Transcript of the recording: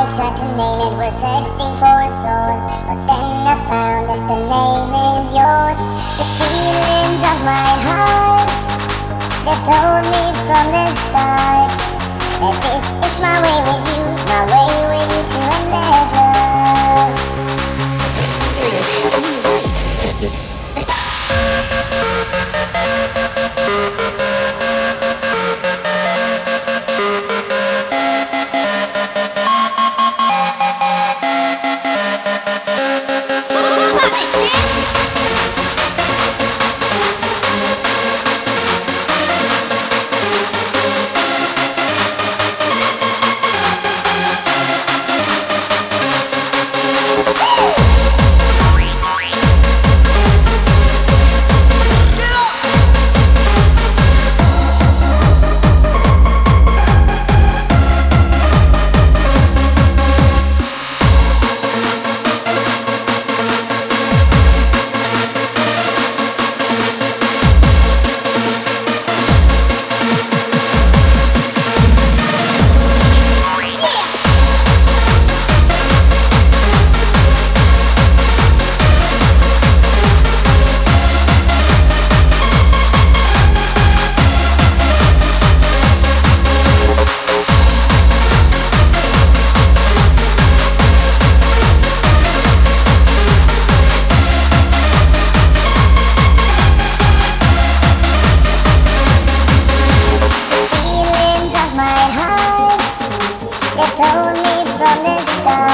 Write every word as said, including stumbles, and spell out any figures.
tried to name it, we're searching for souls, but then I found that the name is yours. The feelings of my heart, they've told me from the start that this is my way with you, my way with you to endless love. They told me from the start